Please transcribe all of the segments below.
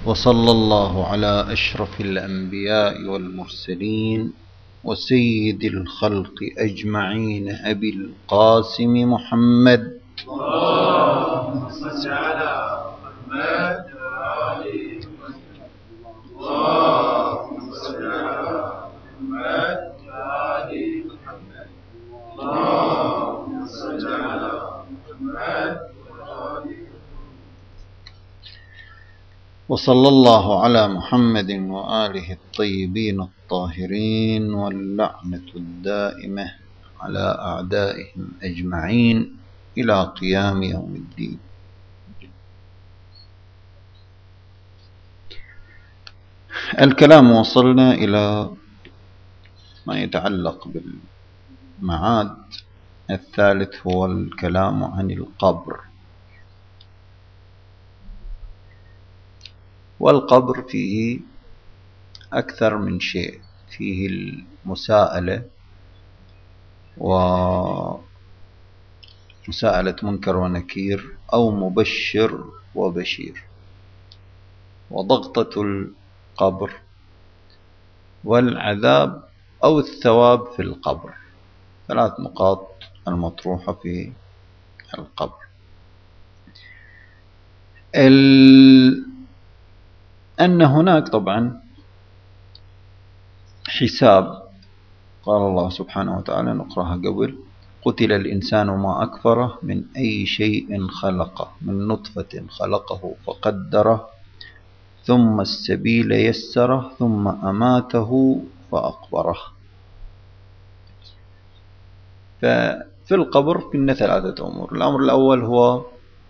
وصلى الله على أشرف الأنبياء والمرسلين وسيد الخلق أجمعين أبي القاسم محمد. اللهم صل على محمد وآل محمد. اللهم صل على محمد وآل محمد. اللهم صل على محمد وآل محمد. وصلى الله على محمد وآله الطيبين الطاهرين واللعنة الدائمة على أعدائهم أجمعين إلى قيام يوم الدين. الكلام وصلنا إلى ما يتعلق بالمعاد. الثالث هو الكلام عن القبر. والقبر فيه أكثر من شيء، فيه المساءلة ومساءلة منكر ونكير أو مبشر وبشير، وضغطة القبر، والعذاب أو الثواب في القبر. 3 نقاط المطروحة في القبر. أن هناك طبعا حساب. قال الله سبحانه وتعالى، نقرأها قبل: قتل الإنسان ما أكفره من أي شيء خلقه، من نطفة خلقه فقدره ثم السبيل يسره ثم أماته فأقبره. ففي القبر كنا 3 أمور. الأمر الأول هو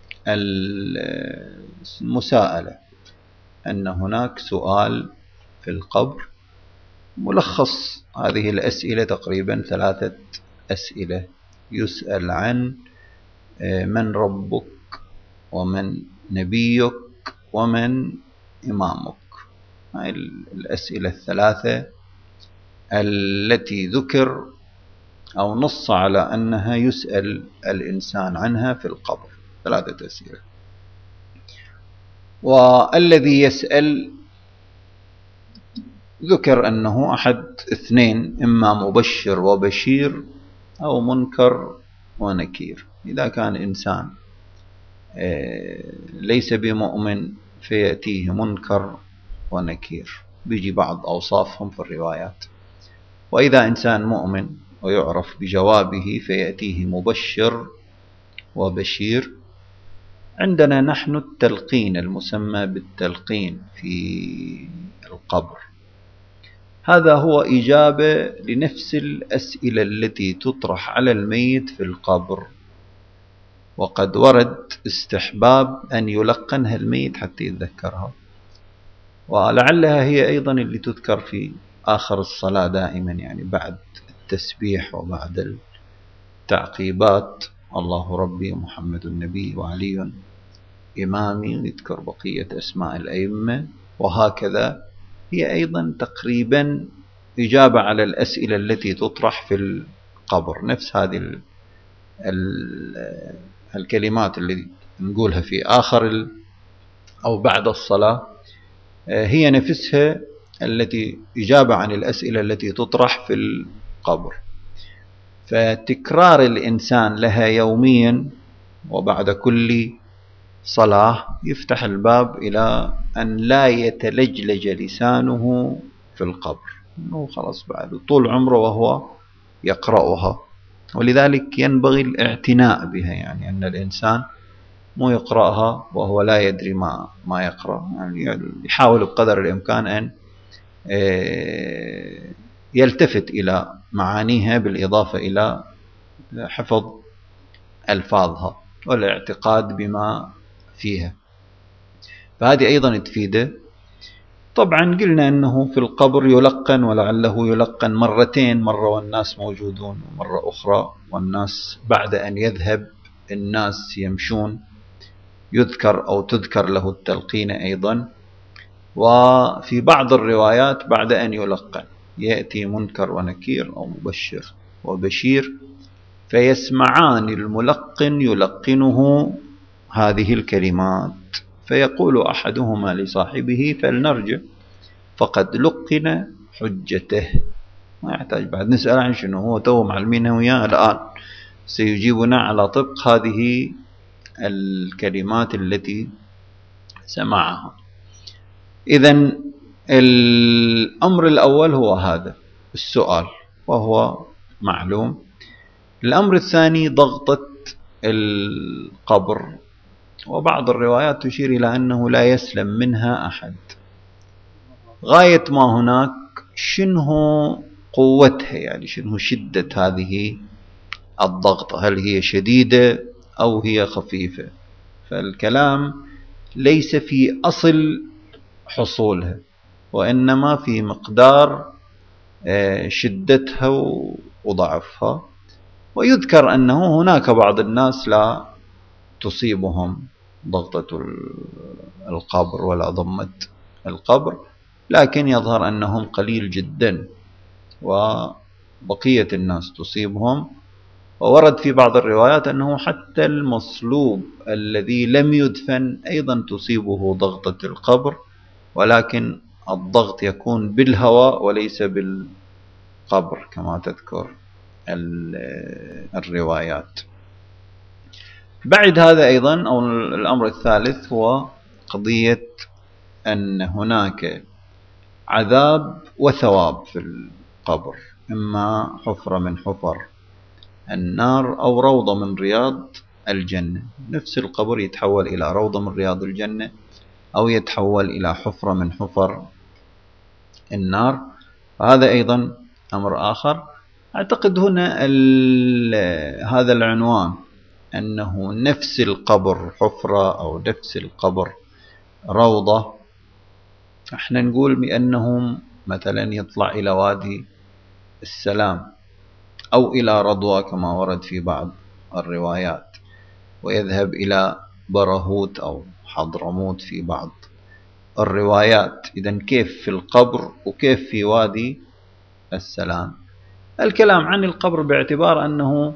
المساءلة، أن هناك سؤال في القبر. ملخص هذه الأسئلة تقريبا 3 أسئلة. يسأل عن من ربك، ومن نبيك، ومن إمامك. هذه الأسئلة 3 التي ذكر أو نص على أنها يسأل الإنسان عنها في القبر. 3 أسئلة. والذي يسأل ذكر أنه أحد 2، إما مبشر وبشير أو منكر ونكير. إذا كان إنسان ليس بمؤمن فيأتيه منكر ونكير، بيجي بعض أوصافهم في الروايات. وإذا إنسان مؤمن ويعرف بجوابه فيأتيه مبشر وبشير. عندنا نحن التلقين المسمى بالتلقين في القبر. هذا هو إجابة لنفس الأسئلة التي تطرح على الميت في القبر، وقد ورد استحباب أن يلقنها الميت حتى يتذكرها، ولعلها هي أيضا اللي تذكر في آخر الصلاة دائما، يعني بعد التسبيح وبعد التعقيبات: الله ربي ومحمد النبي وعلي إمامي، ويذكر بقية أسماء الأئمة. وهكذا هي أيضا تقريبا إجابة على الأسئلة التي تطرح في القبر. نفس هذه الكلمات اللي نقولها في آخر أو بعد الصلاة هي نفسها التي إجابة عن الأسئلة التي تطرح في القبر. فتكرار الإنسان لها يوميا وبعد كل صلاة يفتح الباب إلى أن لا يتلجلج لسانه في القبر، أنه خلاص بعد طول عمره وهو يقرأها. ولذلك ينبغي الاعتناء بها، يعني أن الإنسان مو يقرأها وهو لا يدري ما يقرأ، يعني يحاول بقدر الإمكان أن يلتفت إلى معانيها، بالإضافة إلى حفظ ألفاظها والاعتقاد بما فيها. فهذه أيضا تفيده. طبعا قلنا أنه في القبر يلقن، ولعله يلقن 2 مرات، مرة والناس موجودون، ومرة أخرى والناس بعد أن يذهب الناس يمشون يذكر أو تذكر له التلقين أيضا. وفي بعض الروايات بعد أن يلقن يأتي منكر ونكير أو مبشر وبشير، فيسمعان الملقن يلقنه هذه الكلمات فيقول أحدهما لصاحبه فلنرجع فقد لقن حجته. ما يحتاج بعد نسأل عن شنو، هو تو معلمينه وياه الآن سيجيبنا على طبق هذه الكلمات التي سمعها. إذن الأمر الأول هو هذا السؤال وهو معلوم. الأمر الثاني ضغطة القبر، وبعض الروايات تشير إلى أنه لا يسلم منها أحد. غاية ما هناك شنو قوتها، يعني شنو شدة هذه الضغطة، هل هي شديدة أو هي خفيفة؟ فالكلام ليس في أصل حصولها، وإنما في مقدار شدتها وضعفها. ويذكر أنه هناك بعض الناس لا تصيبهم ضغطة القبر ولا ضمة القبر، لكن يظهر أنهم قليل جدا، وبقية الناس تصيبهم. وورد في بعض الروايات أنه حتى المصلوب الذي لم يدفن أيضا تصيبه ضغطة القبر، ولكن الضغط يكون بالهواء وليس بالقبر كما تذكر الروايات. بعد هذا أيضا أو الأمر الثالث هو قضية أن هناك عذاب وثواب في القبر، إما حفرة من حفر النار أو روضة من رياض الجنة. نفس القبر يتحول إلى روضة من رياض الجنة أو يتحول إلى حفرة من حفر النار، وهذا أيضا أمر آخر. أعتقد هنا هذا العنوان أنه نفس القبر حفرة أو نفس القبر روضة، احنا نقول بأنهم مثلا يطلع إلى وادي السلام أو إلى رضوى كما ورد في بعض الروايات، ويذهب إلى برهوت أو حضرموت في بعض الروايات. إذن كيف في القبر وكيف في وادي السلام؟ الكلام عن القبر باعتبار أنه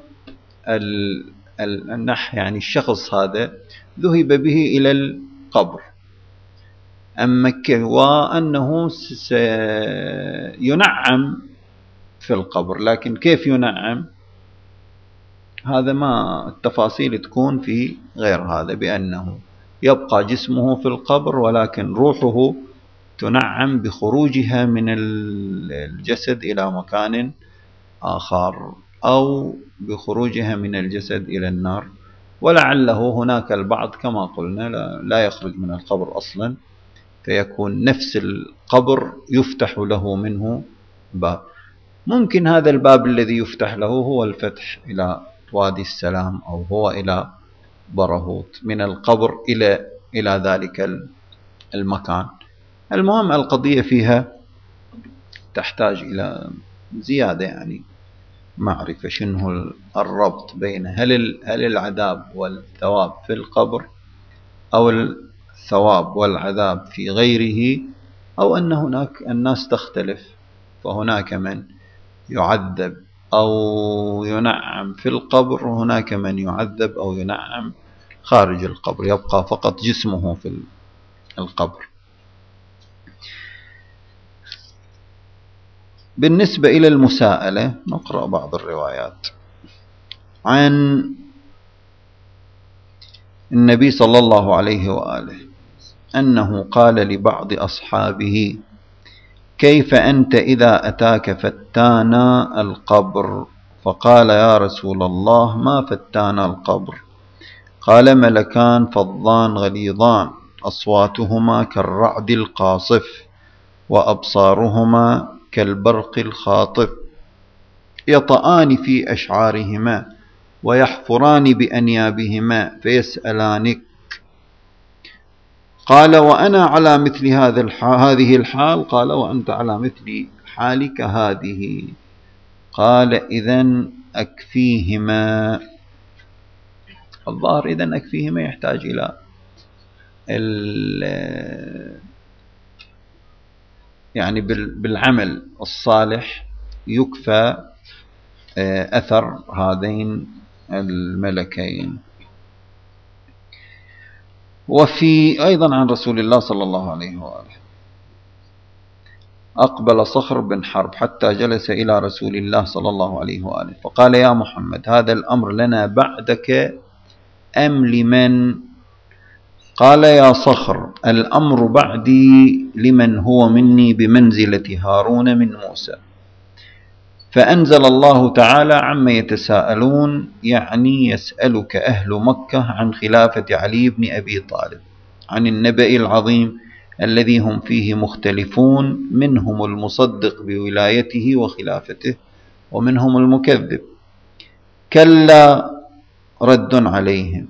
يعني الشخص هذا ذهب به إلى القبر، أما وأنه سينعم في القبر، لكن كيف ينعم هذا ما التفاصيل تكون في غير هذا، بأنه يبقى جسمه في القبر ولكن روحه تنعم بخروجها من الجسد إلى مكان آخر، أو بخروجها من الجسد إلى النار. ولعله هناك البعض كما قلنا لا يخرج من القبر أصلا، فيكون نفس القبر يفتح له منه باب. ممكن هذا الباب الذي يفتح له هو الفتح إلى وادي السلام، أو هو إلى برهوت، من القبر إلى ذلك المكان. المهم القضية فيها تحتاج إلى زيادة، يعني معرفة شنو الربط بين هل العذاب والثواب في القبر أو الثواب والعذاب في غيره، أو أن هناك الناس تختلف، فهناك من يعذب أو ينعم في القبر، وهناك من يعذب أو ينعم خارج القبر، يبقى فقط جسمه في القبر. بالنسبة إلى المساءلة نقرأ بعض الروايات عن النبي صلى الله عليه وآله أنه قال لبعض أصحابه: كيف أنت إذا أتاك فتانا القبر؟ فقال: يا رسول الله، ما فتانا القبر؟ قال: ملكان فظان غليظان، أصواتهما كالرعد القاصف، وأبصارهما كالبرق الخاطف، يطآن في أشعارهما ويحفران بأنيابهما فيسألانك. قال: وأنا على مثل هذه الحال؟ قال: وأنت على مثل حالك هذه. قال: إذن أكفيهما. الظاهر إذن أكفيهما يحتاج إلى يعني بالعمل الصالح يكفى أثر هذين الملكين. وفي أيضا عن رسول الله صلى الله عليه وآله: أقبل صخر بن حرب حتى جلس إلى رسول الله صلى الله عليه وآله فقال: يا محمد، هذا الأمر لنا بعدك أم لمن؟ قال: يا صخر، الأمر بعدي لمن هو مني بمنزلة هارون من موسى. فأنزل الله تعالى: عما يتساءلون، يعني يسألك أهل مكة عن خلافة علي بن أبي طالب، عن النبأ العظيم الذي هم فيه مختلفون، منهم المصدق بولايته وخلافته ومنهم المكذب. كلا، رد عليهم،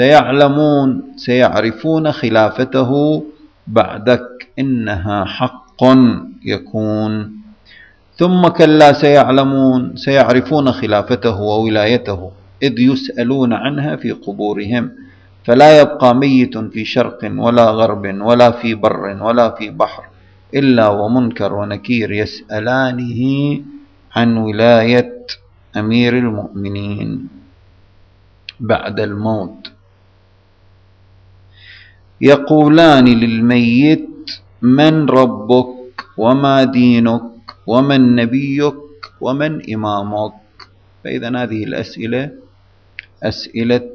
سيعرفون خلافته بعدك، إنها حق يكون. ثم كلا سيعرفون خلافته وولايته إذ يسألون عنها في قبورهم، فلا يبقى ميت في شرق ولا غرب ولا في بر ولا في بحر إلا ومنكر ونكير يسألانه عن ولاية أمير المؤمنين بعد الموت. يقولان للميت: من ربك وما دينك ومن نبيك ومن إمامك؟ فإذا هذه الأسئلة أسئلة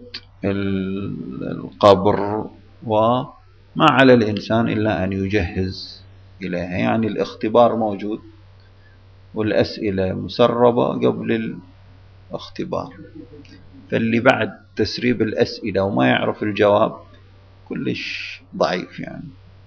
القبر، وما على الإنسان إلا أن يجهز إليها، يعني الاختبار موجود والأسئلة مسربة قبل الاختبار، فاللي بعد تسريب الأسئلة وما يعرف الجواب كلش ضعيف يعني.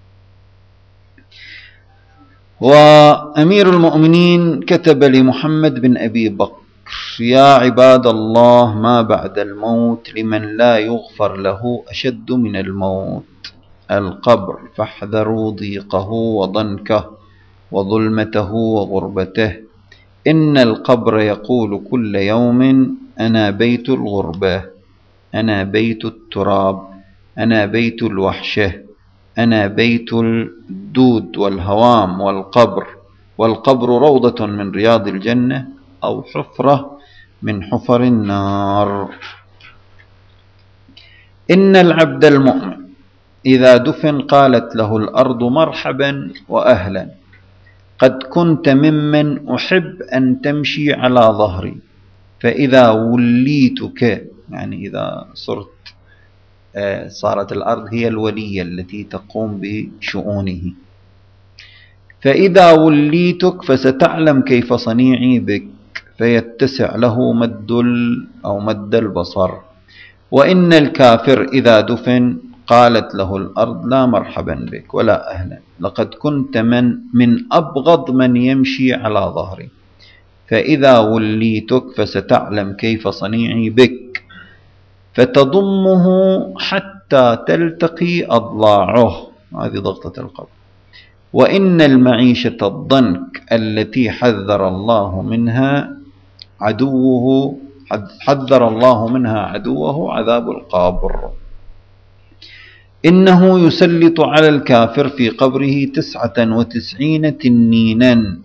وأمير المؤمنين كتب لمحمد بن أبي بكر: يا عباد الله، ما بعد الموت لمن لا يغفر له أشد من الموت، القبر، فاحذروا ضيقه وضنكه وظلمته وغربته. إن القبر يقول كل يوم: أنا بيت الغربة، أنا بيت التراب، أنا بيت الوحشة، أنا بيت الدود والهوام. والقبر روضة من رياض الجنة أو حفرة من حفر النار. إن العبد المؤمن إذا دفن قالت له الأرض: مرحبا وأهلا، قد كنت ممن أحب أن تمشي على ظهري، فإذا وليتك، يعني إذا صارت الأرض هي الولية التي تقوم بشؤونه، فإذا وليتك فستعلم كيف صنيعي بك، فيتسع له مد البصر. وإن الكافر إذا دفن قالت له الأرض: لا مرحبا بك ولا أهلا، لقد كنت من أبغض من يمشي على ظهري، فإذا وليتك فستعلم كيف صنيعي بك، فتضمه حتى تلتقي أضلاعه. هذه ضغطة القبر. وإن المعيشة الضنك التي حذر الله منها عدوه عذاب القبر. إنه يسلط على الكافر في قبره 99 تنينا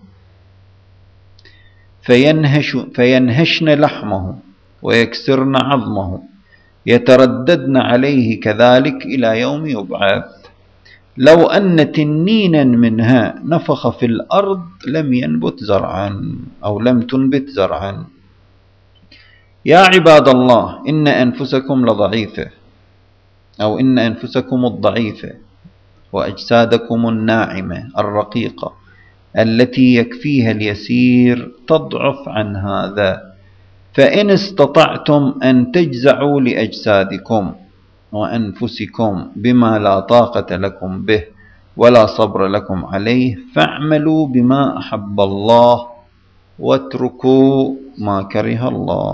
فينهشن لحمه ويكسرن عظمه، يترددن عليه كذلك إلى يوم يبعث. لو أن تنينا منها نفخ في الأرض لم ينبت زرعا أو لم تنبت زرعا. يا عباد الله، إن أنفسكم لضعيفة، أو إن أنفسكم الضعيفة وأجسادكم الناعمة الرقيقة التي يكفيها اليسير تضعف عن هذا، فإن استطعتم أن تجزعوا لأجسادكم وأنفسكم بما لا طاقة لكم به ولا صبر لكم عليه، فاعملوا بما أحب الله واتركوا ما كره الله.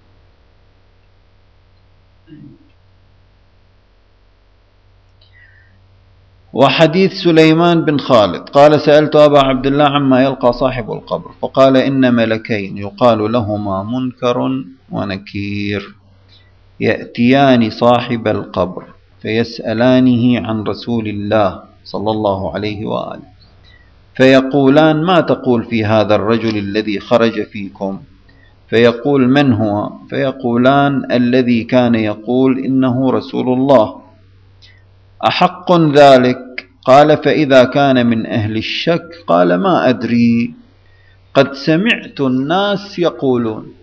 وحديث سليمان بن خالد قال: سألت أبا عبد الله عما يلقى صاحب القبر، فقال: إن ملكين يقال لهما منكر ونكير يأتيان صاحب القبر فيسألانه عن رسول الله صلى الله عليه وآله، فيقولان: ما تقول في هذا الرجل الذي خرج فيكم؟ فيقول: من هو؟ فيقولان: الذي كان يقول إنه رسول الله. أحق ذلك؟ قال: فإذا كان من أهل الشك قال: ما أدري، قد سمعت الناس يقولون،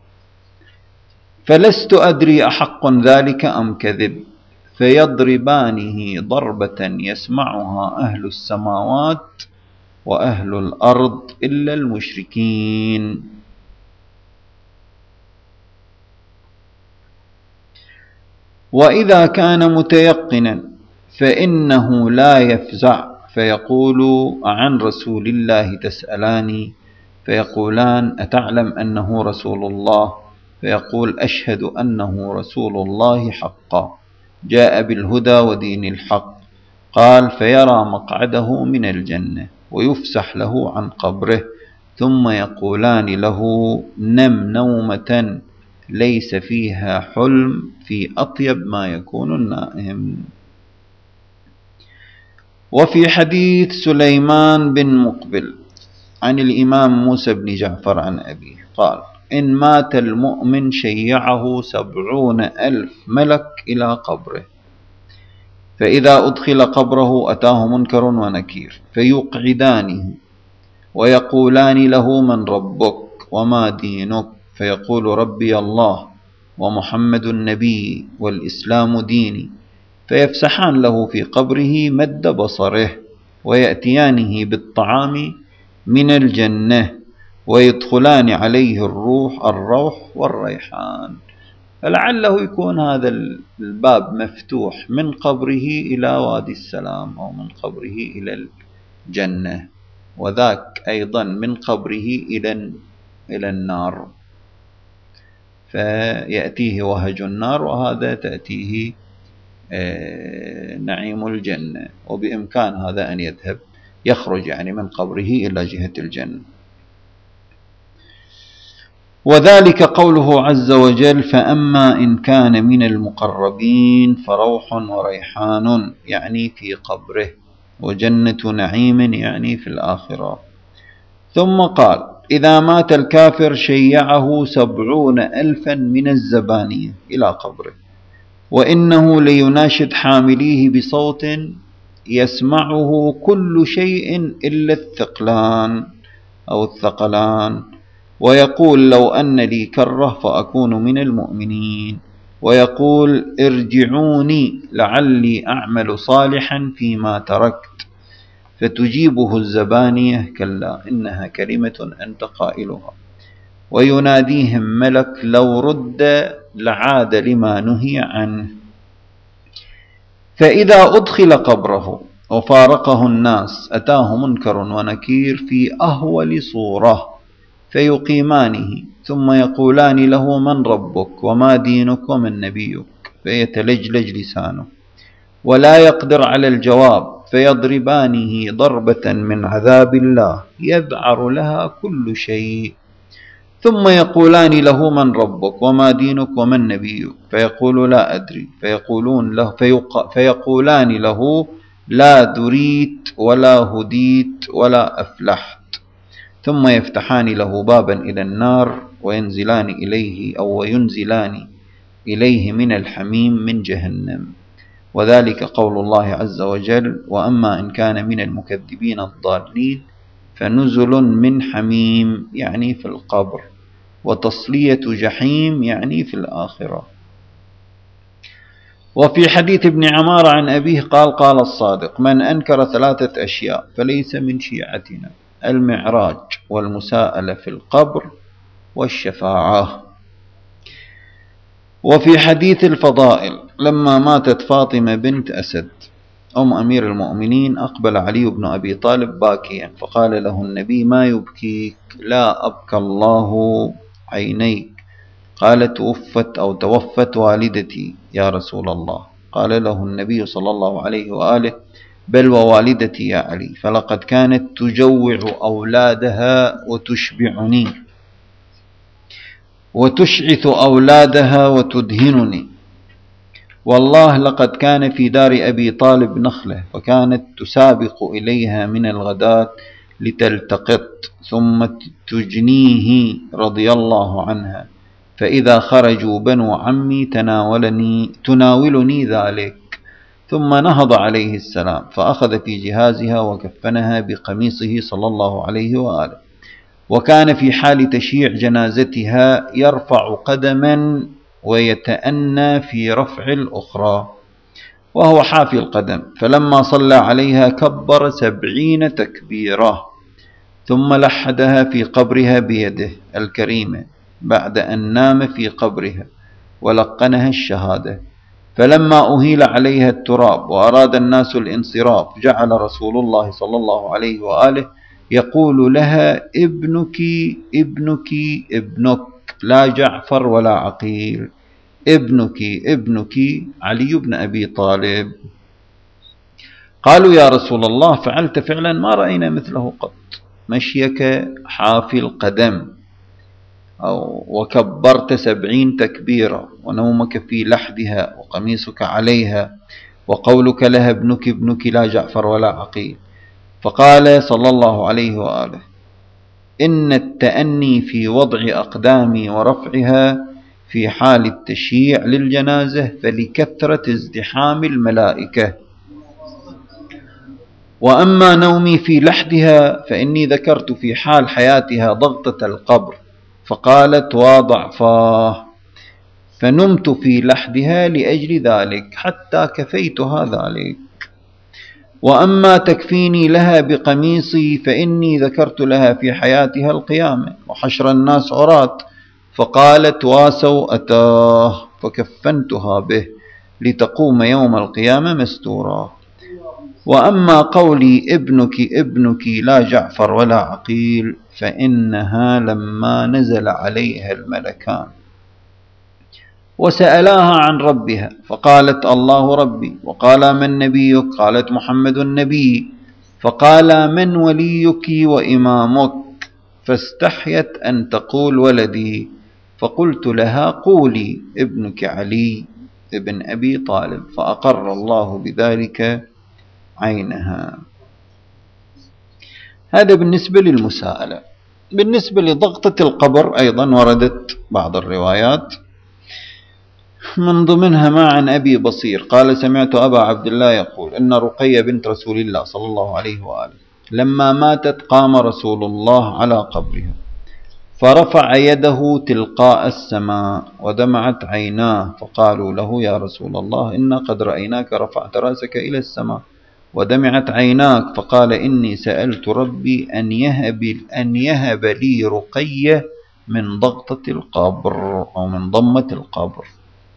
فلست أدري أحق ذلك أم كذب، فيضربانه ضربة يسمعها أهل السماوات وأهل الأرض إلا المشركين. وإذا كان متيقنا فإنه لا يفزع، فيقول: عن رسول الله تسألاني؟ فيقولان: أتعلم أنه رسول الله؟ فيقول: أشهد أنه رسول الله حقا، جاء بالهدى ودين الحق. قال: فيرى مقعده من الجنة، ويفسح له عن قبره، ثم يقولان له: نم نومة ليس فيها حلم، في أطيب ما يكون النائم. وفي حديث سليمان بن مقبل عن الإمام موسى بن جعفر عن أبيه قال: إن مات المؤمن شيعه 70,000 ملك إلى قبره، فإذا أدخل قبره أتاه منكر ونكير، فيقعدانه ويقولان له: من ربك وما دينك؟ فيقول: ربي الله، ومحمد النبي، والإسلام ديني. فيفسحان له في قبره مد بصره، ويأتيانه بالطعام من الجنة، ويدخلان عليه الروح والريحان. فلعله يكون هذا الباب مفتوح من قبره إلى وادي السلام، أو من قبره إلى الجنة، وذاك أيضا من قبره إلى النار، فيأتيه وهج النار، وهذا تأتيه نعيم الجنة، وبإمكان هذا أن يخرج يعني من قبره إلى جهة الجنة. وذلك قوله عز وجل: فأما إن كان من المقربين فروح وريحان، يعني في قبره، وجنة نعيم يعني في الآخرة. ثم قال: إذا مات الكافر شيعه 70,000 من الزبانية إلى قبره، وإنه ليناشد حامليه بصوت يسمعه كل شيء إلا الثقلان أو الثقلان، ويقول: لو أن لي كرة فأكون من المؤمنين، ويقول: ارجعوني لعلي أعمل صالحا فيما تركت، فتجيبه الزبانية: كلا إنها كلمة أنت قائلها. ويناديهم ملك: لو رد لعاد لما نهي عنه. فإذا أدخل قبره وفارقه الناس أتاه منكر ونكير في أهول صورة، فيقيمانه، ثم يقولان له: من ربك وما دينك ومن نبيك؟ فيتلجلج لسانه ولا يقدر على الجواب، فيضربانه ضربة من عذاب الله يذعر لها كل شيء، ثم يقولان له: من ربك وما دينك ومن نبيك؟ فيقول: لا أدري. فيقولان له: لا دريت ولا هديت ولا أفلحت. ثم يفتحان له بابا إلى النار، وينزلان إليه من الحميم من جهنم. وذلك قول الله عز وجل: وأما إن كان من المكذبين الضالين فنزل من حميم، يعني في القبر، وتصلية جحيم، يعني في الآخرة. وفي حديث ابن عمار عن أبيه قال: قال الصادق: من أنكر 3 أشياء فليس من شيعتنا: المعراج، والمساءلة في القبر، والشفاعة. وفي حديث الفضائل: لما ماتت فاطمة بنت أسد أم أمير المؤمنين أقبل علي بن أبي طالب باكيا، فقال له النبي: ما يبكيك؟ لا أبكى الله عينيك. قال: توفت والدتي يا رسول الله. قال له النبي صلى الله عليه وآله: بل ووالدتي يا علي، فلقد كانت تجوع أولادها وتشبعني، وتشعث أولادها وتدهنني. والله لقد كان في دار أبي طالب نخلة، فكانت تسابق إليها من الغداة لتلتقط، ثم تجنيه رضي الله عنها، فإذا خرجوا بنو عمي تناولني ذلك، ثم نهض عليه السلام فأخذ في جهازها وكفنها بقميصه صلى الله عليه وآله. وكان في حال تشييع جنازتها يرفع قدما ويتأنى في رفع الأخرى وهو حافي القدم، فلما صلى عليها كبر 70 تكبيرة، ثم لحدها في قبرها بيده الكريمة بعد أن نام في قبرها ولقنها الشهادة. فلما أهيل عليها التراب وأراد الناس الانصراف جعل رسول الله صلى الله عليه وآله يقول لها: ابنك ابنك ابنك، لا جعفر ولا عقيل، ابنك ابنك علي بن أبي طالب. قالوا: يا رسول الله، فعلت فعلا ما رأينا مثله قط، مشيك حافي القدم وكبرت 70 تكبيرة، ونومك في لحدها، وقميصك عليها، وقولك لها ابنك ابنك لا جعفر ولا عقيل. فقال صلى الله عليه وآله: إن التأني في وضع أقدامي ورفعها في حال التشييع للجنازة فلكثرة ازدحام الملائكة، وأما نومي في لحدها فإني ذكرت في حال حياتها ضغطة القبر فقالت وضعفاه، فنمت في لحدها لأجل ذلك حتى كفيتها ذلك. وأما تكفيني لها بقميصي فإني ذكرت لها في حياتها القيامة وحشر الناس عراة فقالت واسوا أتاه، فكفنتها به لتقوم يوم القيامة مستورا. وأما قولي ابنك ابنك لا جعفر ولا عقيل فإنها لما نزل عليها الملكان وسألاها عن ربها فقالت الله ربي، وقال من نبيك؟ قالت محمد النبي، فقال من وليك وإمامك؟ فاستحيت أن تقول ولدي، فقلت لها قولي ابنك علي ابن أبي طالب، فأقر الله بذلك عينها. هذا بالنسبة للمساءلة. بالنسبة لضغطة القبر أيضا وردت بعض الروايات، من ضمنها ما عن أبي بصير قال: سمعت أبا عبد الله يقول إن رقية بنت رسول الله صلى الله عليه وآله لما ماتت قام رسول الله على قبرها فرفع يده تلقاء السماء ودمعت عيناه، فقالوا له: يا رسول الله، إنا قد رأيناك رفعت رأسك إلى السماء ودمعت عيناك. فقال: إني سألت ربي أن يهب لي رقية من ضغطة القبر أو من ضمة القبر.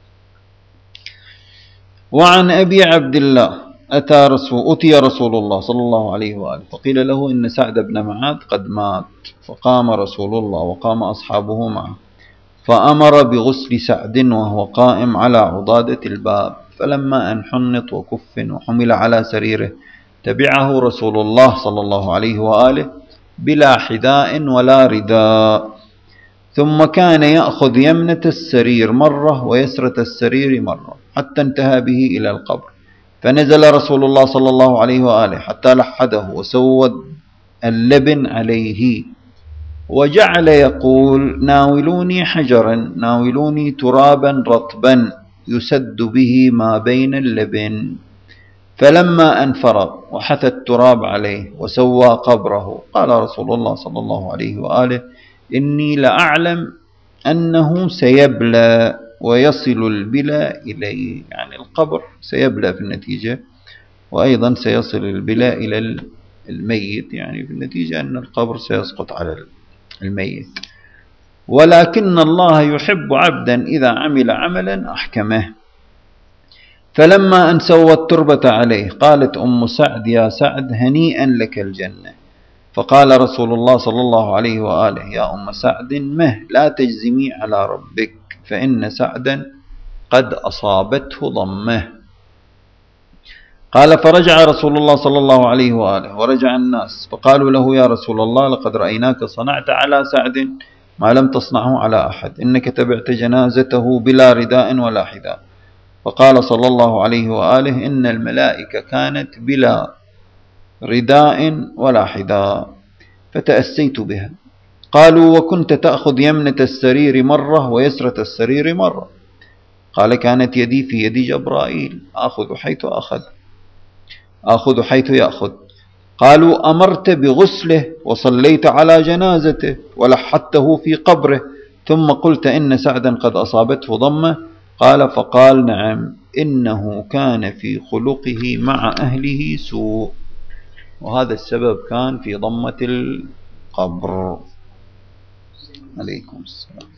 وعن أبي عبد الله أتي رسول الله صلى الله عليه وآله فقيل له إن سعد بن معاذ قد مات، فقام رسول الله وقام أصحابه معه فأمر بغسل سعد وهو قائم على عضادة الباب، فلما أن حنط وكفن وحمل على سريره تبعه رسول الله صلى الله عليه وآله بلا حذاء ولا رداء، ثم كان يأخذ يمنة السرير مرة ويسرة السرير مرة حتى انتهى به إلى القبر، فنزل رسول الله صلى الله عليه وآله حتى لحده وسود اللبن عليه، وجعل يقول: ناولوني حجرا، ناولوني ترابا رطبا يسد به ما بين اللبن. فلما أن فرغ وحث التراب عليه وسوى قبره قال رسول الله صلى الله عليه وآله: إني لأعلم أنه سيبلى ويصل البلى إليه، يعني القبر سيبلى في النتيجة، وأيضا سيصل البلى إلى الميت، يعني في النتيجة أن القبر سيسقط على الميت، ولكن الله يحب عبدا إذا عمل عملا أحكمه. فلما أن سوى التربة عليه قالت أم سعد: يا سعد، هنيئا لك الجنة. فقال رسول الله صلى الله عليه وآله: يا أم سعد، مه، لا تجزمي على ربك، فإن سعدا قد أصابته ضمه. قال: فرجع رسول الله صلى الله عليه وآله ورجع الناس فقالوا له: يا رسول الله، لقد رأيناك صنعت على سعد ما لم تصنعه على أحد، إنك تبعت جنازته بلا رداء ولا حذاء. فقال صلى الله عليه وآله: إن الملائكة كانت بلا رداء ولا حذاء فتأسيت بها. قالوا: وكنت تأخذ يمنة السرير مرة ويسرة السرير مرة. قال كانت يدي في يد جبرائيل آخذ حيث يأخذ. قالوا أمرت بغسله وصليت على جنازته ولحدته في قبره ثم قلت إن سعدا قد أصابته ضمة. قال فقال نعم إنه كان في خلقه مع أهله سوء، وهذا السبب كان في ضمة القبر. عليكم السلام.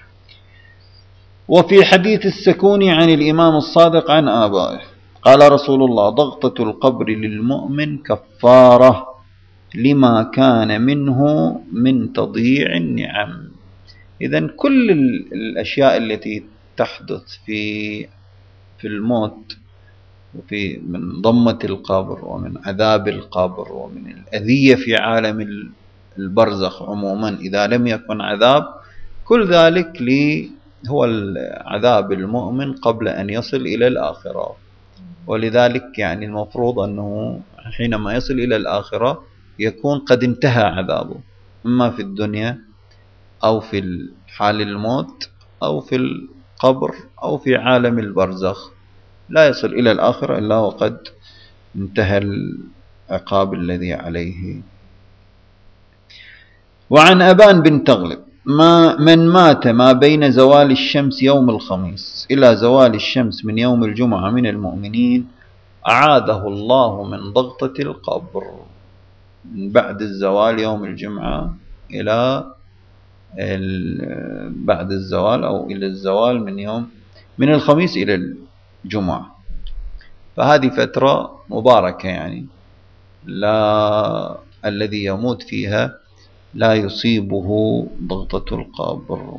وفي حديث السكون عن الإمام الصادق عن آبائه قال رسول الله ضغطة القبر للمؤمن كفارة لما كان منه من تضييع النعم. إذن كل الأشياء التي تحدث في الموت وفي من ضمة القبر ومن عذاب القبر ومن الأذية في عالم البرزخ عموما إذا لم يكن عذاب، كل ذلك هو العذاب المؤمن قبل أن يصل إلى الآخرة. ولذلك يعني المفروض أنه حينما يصل إلى الآخرة يكون قد انتهى عذابه، إما في الدنيا أو في حال الموت أو في القبر أو في عالم البرزخ، لا يصل إلى الآخرة إلا وقد انتهى العقاب الذي عليه. وعن أبان بن تغلب من مات ما بين زوال الشمس يوم الخميس إلى زوال الشمس من يوم الجمعة من المؤمنين أعاذه الله من ضغطة القبر، من بعد الزوال يوم الجمعة إلى بعد الزوال أو إلى الزوال من الخميس إلى الجمعة، فهذه فترة مباركة يعني لا الذي يموت فيها لا يصيبه ضغطة القبر.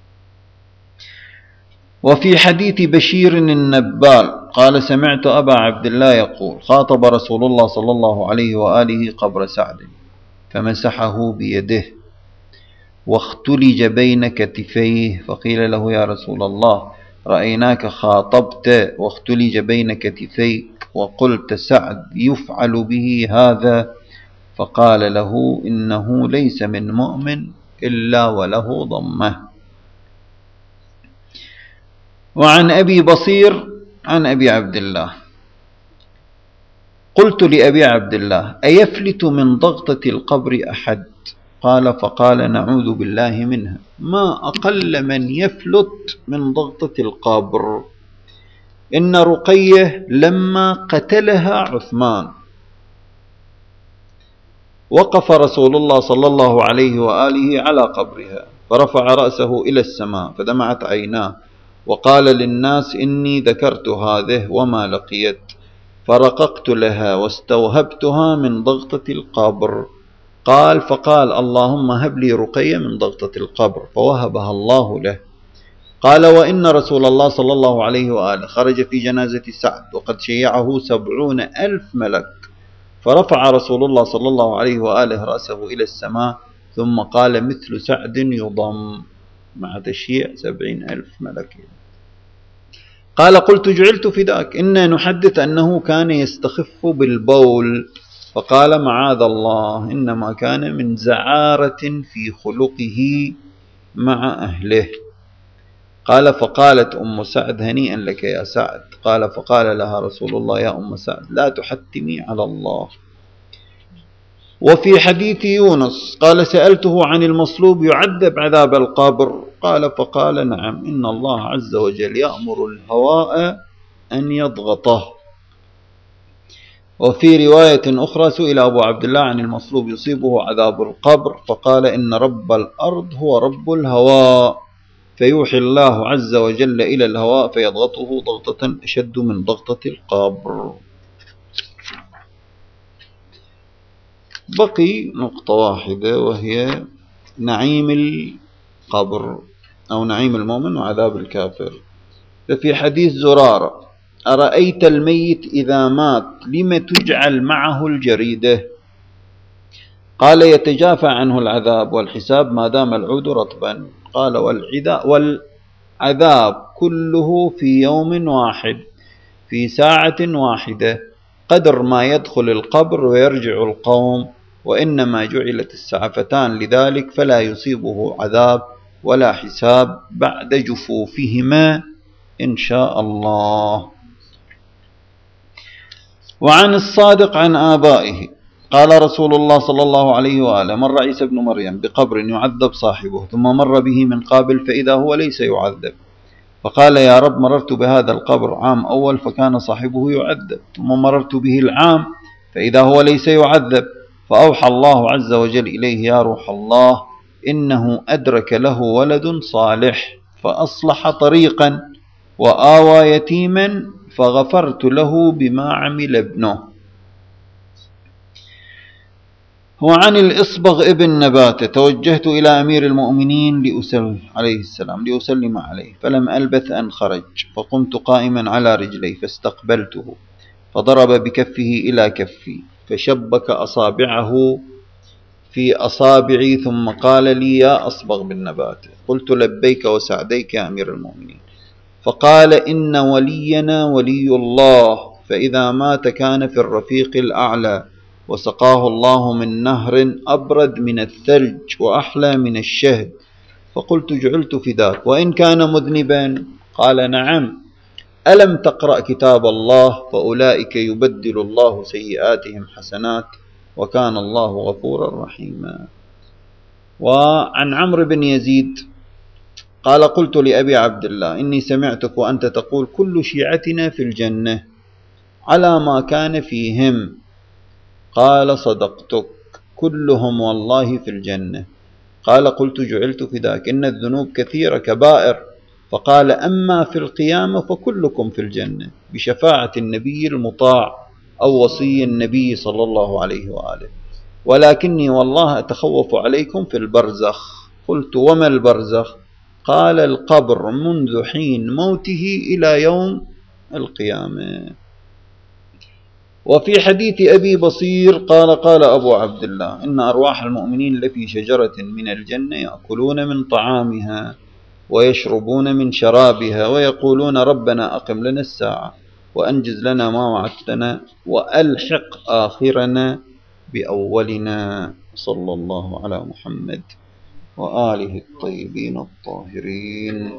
وفي حديث بشير النبال قال سمعت أبا عبد الله يقول خاطب رسول الله صلى الله عليه وآله قبر سعد فمسحه بيده واختلج بين كتفيه، فقيل له يا رسول الله رأيناك خاطبت واختلج بين كتفيك وقلت سعد يفعل به هذا، فقال له إنه ليس من مؤمن إلا وله ضمة. وعن أبي بصير عن أبي عبد الله قلت لأبي عبد الله أيفلت من ضغطة القبر أحد؟ قال فقال نعوذ بالله منها، ما أقل من يفلت من ضغطة القبر. إن رقية لما قتلها عثمان وقف رسول الله صلى الله عليه وآله على قبرها فرفع رأسه إلى السماء فدمعت عيناه وقال للناس إني ذكرت هذه وما لقيت، فرققت لها واستوهبتها من ضغطة القبر. قال فقال اللهم هب لي رقية من ضغطة القبر، فوهبها الله له. قال وإن رسول الله صلى الله عليه وآله خرج في جنازة سعد وقد شيعه 70,000 ملك، فرفع رسول الله صلى الله عليه وآله رأسه إلى السماء ثم قال مثل سعد يضم، مع تشييع 70,000 ملك. قال قلت جعلت فداك إنا نحدث أنه كان يستخف بالبول، فقال معاذ الله إنما كان من زعارة في خلقه مع أهله. قال فقالت أم سعد هنيئا لك يا سعد. قال فقال لها رسول الله يا أم سعد لا تحتمي على الله. وفي حديث يونس قال سألته عن المصلوب يعذب عذاب القبر، قال فقال نعم إن الله عز وجل يأمر الهواء أن يضغطه. وفي رواية أخرى سئل أبو عبد الله عن المصلوب يصيبه عذاب القبر، فقال إن رب الأرض هو رب الهواء، فيوحي الله عز وجل إلى الهواء فيضغطه ضغطة أشد من ضغطة القبر. بقي نقطة واحدة وهي نعيم القبر أو نعيم المؤمن وعذاب الكافر. ففي حديث زرارة أرأيت الميت إذا مات لم تجعل معه الجريدة؟ قال يتجافى عنه العذاب والحساب ما دام العود رطبا. قال والعذاب كله في يوم واحد في ساعة واحدة قدر ما يدخل القبر ويرجع القوم، وإنما جعلت السعفتان لذلك فلا يصيبه عذاب ولا حساب بعد جفوفهما إن شاء الله. وعن الصادق عن آبائه قال رسول الله صلى الله عليه وآله: مر عيسى بن مريم بقبر يعذب صاحبه، ثم مر به من قابل فإذا هو ليس يعذب، فقال: يا رب، مررت بهذا القبر عام أول فكان صاحبه يعذب، ثم مررت به العام فإذا هو ليس يعذب، فأوحى الله عز وجل إليه: يا روح الله، إنه أدرك له ولد صالح فأصلح طريقا وآوى يتيما فغفرت له بما عمل ابنه. وعن الإصبغ ابن نباتة: توجهت إلى أمير المؤمنين عليه السلام لأسلم عليه، فلم ألبث أن خرج، فقمت قائما على رجلي فاستقبلته، فضرب بكفه إلى كفي فشبك أصابعه في أصابعي، ثم قال لي: يا أصبغ بن نباتة. قلت: لبيك وسعديك يا أمير المؤمنين. فقال: إن ولينا ولي الله، فإذا مات كان في الرفيق الأعلى، وسقاه الله من نهر أبرد من الثلج وأحلى من الشهد. فقلت: جعلت فداك، وإن كان مذنبا؟ قال: نعم. ألم تقرأ كتاب الله؟ فأولئك يبدل الله سيئاتهم حسنات، وكان الله غفورا رحيما. وعن عمرو بن يزيد قال: قلت لأبي عبد الله: إني سمعتك وأنت تقول كل شيعتنا في الجنة على ما كان فيهم. قال: صدقتك، كلهم والله في الجنة. قال: قلت: جعلت فداك، إن الذنوب كثيرة كبائر. فقال: أما في القيامة فكلكم في الجنة بشفاعة النبي المطاع أو وصي النبي صلى الله عليه وآله، ولكني والله أتخوف عليكم في البرزخ. قلت: وما البرزخ؟ قال: القبر منذ حين موته إلى يوم القيامة. وفي حديث أبي بصير قال أبو عبد الله: إن أرواح المؤمنين لفي شجرة من الجنة يأكلون من طعامها ويشربون من شرابها، ويقولون: ربنا أقم لنا الساعة وأنجز لنا ما وعدتنا وألحق آخرنا بأولنا. صلى الله على محمد وآله الطيبين الطاهرين.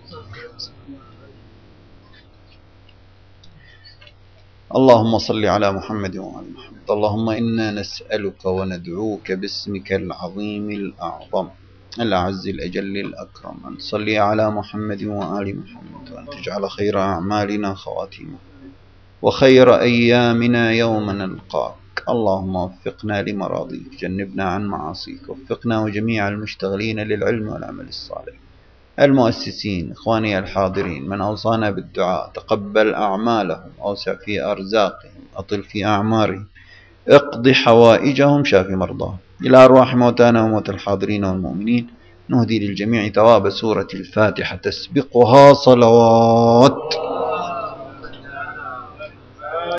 اللهم صل على محمد وآل محمد. اللهم إنا نسألك وندعوك باسمك العظيم الأعظم الأعز الأجل الأكرم أن تصلي على محمد وآل محمد، وأن تجعل خير أعمالنا خواتيمه، وخير أيامنا يوم نلقاك. اللهم وفقنا لمراضيك، جنبنا عن معاصيك، وفقنا وجميع المشتغلين للعلم والعمل الصالح، المؤسسين، إخواني الحاضرين، من أوصانا بالدعاء، تقبل أعمالهم، أوسع في أرزاقهم، أطل في أعمارهم، اقض حوائجهم، شاف مرضاهم. إلى أرواح موتانا وموت الحاضرين والمؤمنين نهدي للجميع ثواب سورة الفاتحة تسبقها صلوات.